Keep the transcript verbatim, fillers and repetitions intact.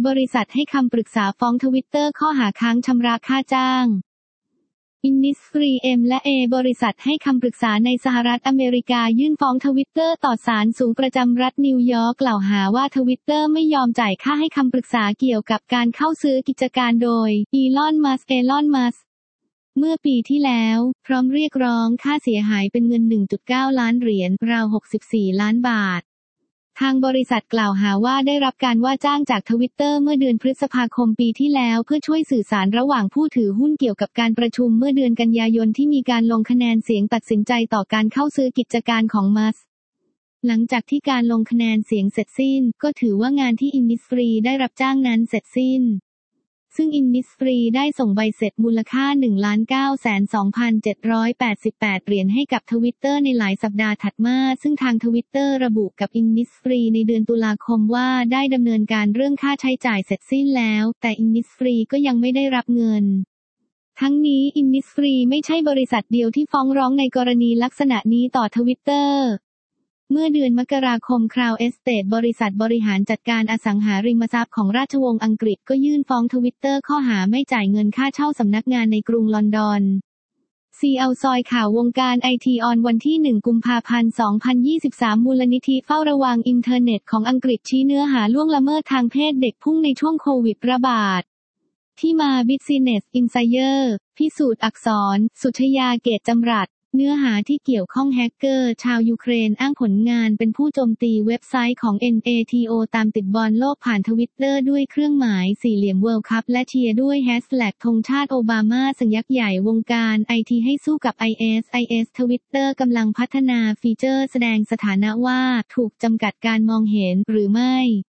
บริษัทให้คำปรึกษาฟ้องทวิตเตอร์ข้อหาค้างชำระค่าจ้าง Innisfree เอ็ม และ A บริษัทให้คำปรึกษาในสหรัฐอเมริกายื่นฟ้องทวิตเตอร์ต่อศาลสูงประจำรัฐนิวยอร์กกล่าวหาว่าทวิตเตอร์ไม่ยอมจ่ายค่าให้คำปรึกษาเกี่ยวกับการเข้าซื้อกิจการโดย Elon Musk เอลอน มัสก์ เมื่อปีที่แล้วพร้อมเรียกร้องค่าเสียหายเป็นเงิน หนึ่งจุดเก้า ล้านเหรียญราว หกสิบสี่ ล้านบาททางบริษัทกล่าวหาว่าได้รับการว่าจ้างจากทวิตเตอร์เมื่อเดือนพฤษภาคมปีที่แล้วเพื่อช่วยสื่อสารระหว่างผู้ถือหุ้นเกี่ยวกับการประชุมเมื่อเดือนกันยายนที่มีการลงคะแนนเสียงตัดสินใจต่อการเข้าซื้อกิจการของมัสก์หลังจากที่การลงคะแนนเสียงเสร็จสิ้นก็ถือว่างานที่ Innisfree ได้รับจ้างนั้นเสร็จสิ้นซึ่ง Innisfree ได้ส่งใบเสร็จมูลค่า หนึ่งล้านเก้าแสนสองพันเจ็ดร้อยแปดสิบแปด เหรียญให้กับ Twitter ในหลายสัปดาห์ถัดมาซึ่งทาง Twitter ระบุกับ Innisfree ในเดือนตุลาคมว่าได้ดำเนินการเรื่องค่าใช้จ่ายเสร็จสิ้นแล้วแต่ Innisfree ก็ยังไม่ได้รับเงินทั้งนี้ Innisfree ไม่ใช่บริษัทเดียวที่ฟ้องร้องในกรณีลักษณะนี้ต่อ Twitterเมื่อเดือนมกราคม Crown Estate บริษัทบริหารจัดการอสังหาริมทรัพย์ของราชวงศ์อังกฤษก็ยื่นฟ้องทวิตเตอร์ข้อหาไม่จ่ายเงินค่าเช่าสำนักงานในกรุงลอนดอน ซี แอล ซอยข่าววงการไอทีออนวันที่ หนึ่ง กุมภาพันธ์ สองพันยี่สิบสาม มูลนิธิเฝ้าระวังอินเทอร์เน็ตของอังกฤษชี้เนื้อหาล่วงละเมิดทางเพศเด็กพุ่งในช่วงโควิดระบาดที่มา Business Insider พิสูจน์อักษร สุชยา เกตจำรัดเนื้อหาที่เกี่ยวข้องแฮกเกอร์ชาวยูเครนอ้างผลงานเป็นผู้โจมตีเว็บไซต์ของ เอ็น เอ ที โอ ตามติดบอลโลกผ่านทวิตเตอร์ด้วยเครื่องหมายสี่เหลี่ยมเวิลด์คัพและเชียร์ด้วยแฮชแท็กธงชาติโอบามาสัญยักษ์ใหญ่วงการไอทีให้สู้กับ ไอ เอส ไอ เอส ทวิตเตอร์กำลังพัฒนาฟีเจอร์แสดงสถานะว่าถูกจำกัดการมองเห็นหรือไม่